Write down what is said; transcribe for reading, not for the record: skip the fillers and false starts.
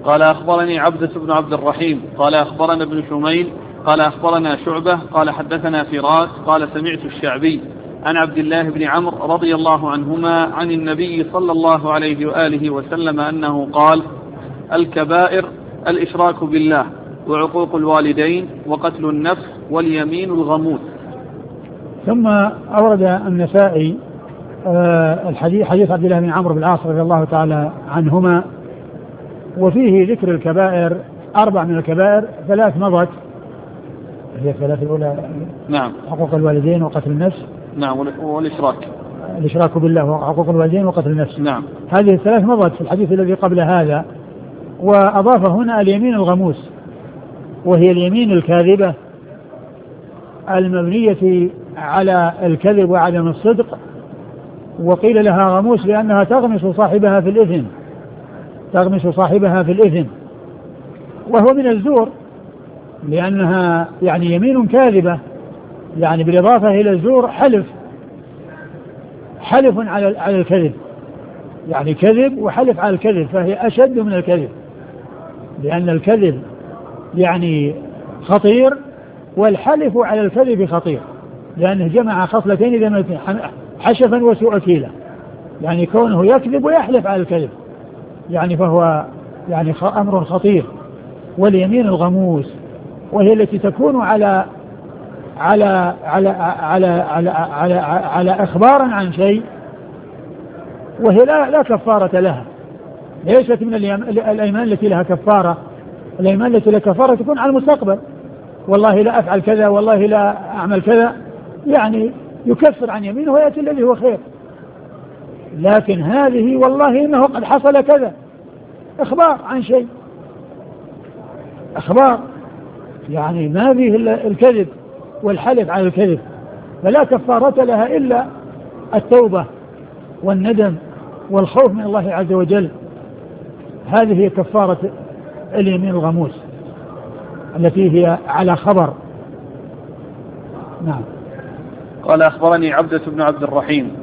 قال أخبرني عبدة بن عبد الرحيم قال أخبرنا ابن شميل قال أخبرنا شعبة قال حدثنا فراس قال سمعت الشعبي عن عبد الله بن عمرو رضي الله عنهما عن النبي صلى الله عليه وآله وسلم أنه قال: الكبائر الإشراك بالله وعقوق الوالدين وقتل النفس واليمين الغموس. ثم أورد النسائي حديث عبد الله بن عمرو بن العاص رضي الله تعالى عنهما، وفيه ذكر الكبائر 4 من الكبائر، 3 مضت، هي الثلاث الأولى نعم، حقوق الوالدين وقتل النفس، نعم، الإشراك بالله وحقوق الوالدين وقتل النفس، نعم. هذه ال3 مضت في الحديث الذي قبل هذا. وأضاف هنا اليمين الغموس، وهي اليمين الكاذبة المبنية على الكذب وعدم الصدق، وقيل لها غموس لأنها تغمس صاحبها في الإثم، وهو من الزور، لأنها يعني يمين كاذبة، يعني بالإضافة إلى الزور حلف على الكذب، يعني كذب وحلف على الكذب، فهي أشد من الكذب، لأن الكذب يعني خطير والحلف على الكذب خطير، لأنه جمع خصلتين ذمتين، حشفا وسوء كيلا، يعني كونه يكذب ويحلف على الكذب، يعني فهو يعني أمر خطير. واليمين الغموس وهي التي تكون على على على على على على, على إخبار عن شيء وهي لا كفارة لها، ليست من الأيمان التي لها كفارة. الأيمان التي لها كفارة تكون على المستقبل، والله لا أفعل كذا، والله لا أعمل كذا، يعني يكفر عن يمينه ويأتي الذي هو خير. لكن هذه والله إنه قد حصل كذا، إخبار عن شيء، إخبار، يعني ما فيه الكذب والحلف على الكذب، فلا كفارة لها إلا التوبة والندم والخوف من الله عز وجل. هذه هي كفارة اليمين الغموس التي هي على خبر. نعم. قال أخبرني عبدة بن عبد الرحيم